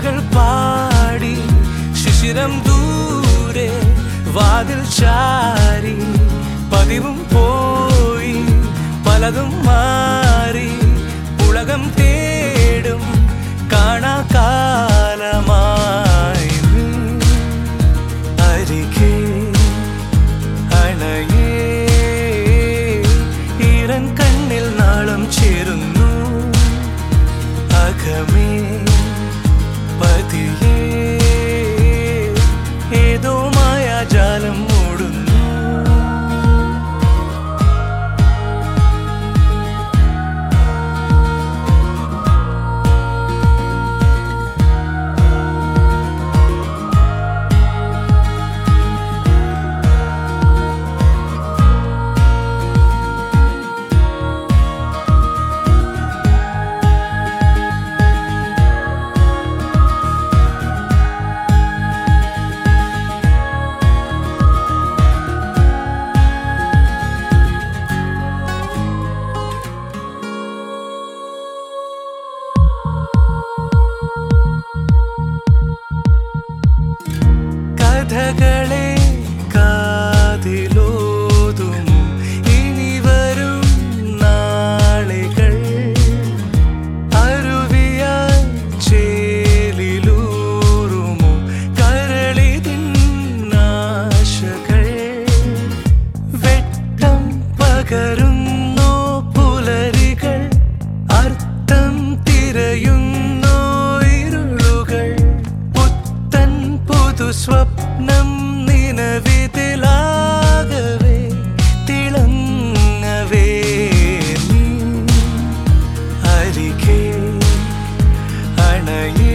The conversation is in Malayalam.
കഥകൾ പാടി ശിശിരം ദൂരെ വാതിൽ ചാരി പതിവും പോയി പലതും മാറി ഉലകം തേടും കാണാ കാലമായി അരികെ അണയേ ഈരൻ കണ്ണിൽ നാളം ചേരുന്നു അകമേ പതിയേ ഏതോ മായാജാലം മൂടുന്നു കഥകളെ കാതിലോതും ഇനി വരും നാളുകൾ അരുവിയാൽ ചേലിലൂറുമോ കരളിതിന്നാശകൾ വെട്ടം പകരുന്നോ പുലരികൾ അർത്ഥം തിരയുന്നോ ഇരുളുകൾ പുത്തൻ പുതു സ്വപ്നം നിനവിതിലാകവേ തിളങ്ങവേ നീ അരികെ അണയേ